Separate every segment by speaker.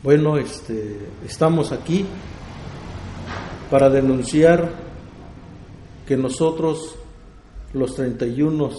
Speaker 1: Bueno, estamos aquí para denunciar que nosotros, los 31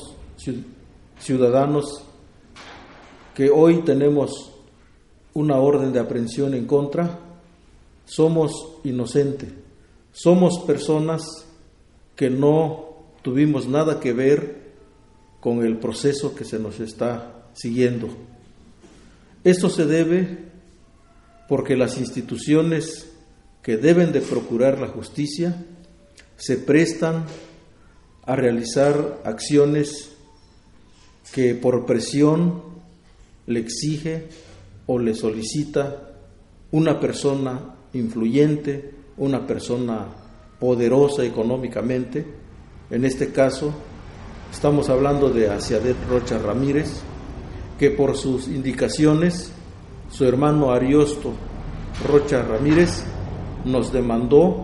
Speaker 1: ciudadanos que hoy tenemos una orden de aprehensión en contra, somos inocentes, somos personas que no tuvimos nada que ver con el proceso que se nos está siguiendo. Esto se debe porque las instituciones que deben de procurar la justicia se prestan a realizar acciones que por presión le exige o le solicita una persona influyente, una persona poderosa económicamente. En este caso estamos hablando de Asiadet Rocha Ramírez, que por sus indicaciones su hermano Ariosto Rocha Ramírez nos demandó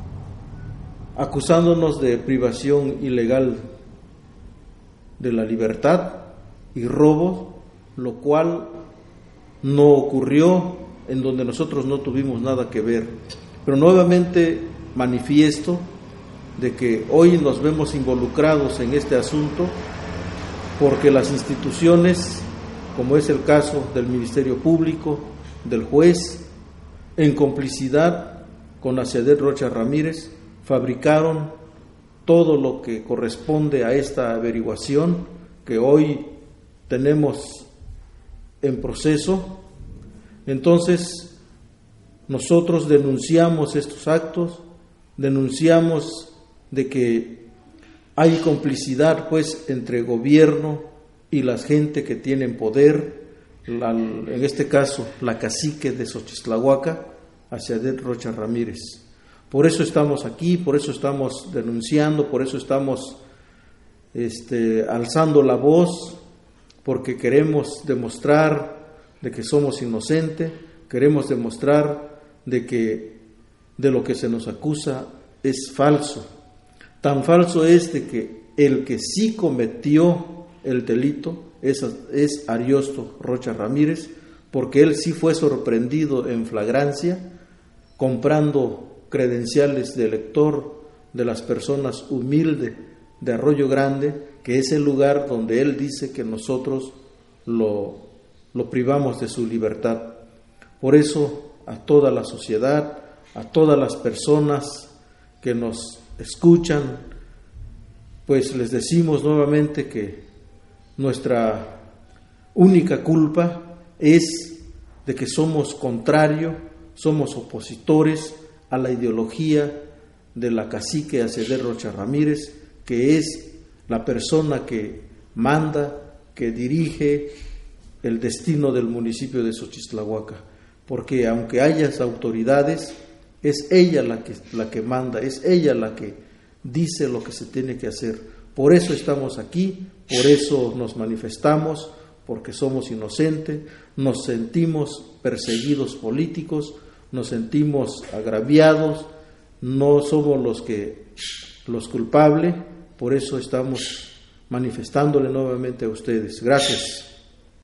Speaker 1: acusándonos de privación ilegal de la libertad y robo, lo cual no ocurrió, en donde nosotros no tuvimos nada que ver. Pero nuevamente manifiesto de que hoy nos vemos involucrados en este asunto porque las instituciones, como es el caso del Ministerio Público, del juez, en complicidad con Asiadet Rocha Ramírez, fabricaron todo lo que corresponde a esta averiguación que hoy tenemos en proceso. Entonces, nosotros denunciamos estos actos, denunciamos de que hay complicidad pues entre gobierno y la gente que tienen poder, en este caso la cacique de Xochitlahuaca, Asiadet Rocha Ramírez. Por eso estamos aquí, por eso estamos denunciando, por eso estamos alzando la voz, porque queremos demostrar de que somos inocentes, queremos demostrar de que de lo que se nos acusa es falso. Tan falso es de que el que sí cometió el delito es Ariosto Rocha Ramírez, porque él sí fue sorprendido en flagrancia comprando credenciales de elector de las personas humildes de Arroyo Grande, que es el lugar donde él dice que nosotros lo privamos de su libertad. Por eso a toda la sociedad, a todas las personas que nos escuchan, pues les decimos nuevamente que nuestra única culpa es de que somos contrarios, somos opositores a la ideología de la cacique Asiadet Rocha Ramírez, que es la persona que manda, que dirige el destino del municipio de Xochitlahuaca, porque aunque haya autoridades, es ella la que manda, es ella la que dice lo que se tiene que hacer. Por eso estamos aquí, por eso nos manifestamos, porque somos inocentes, nos sentimos perseguidos políticos, nos sentimos agraviados, no somos los culpables, por eso estamos manifestándole nuevamente a ustedes. Gracias.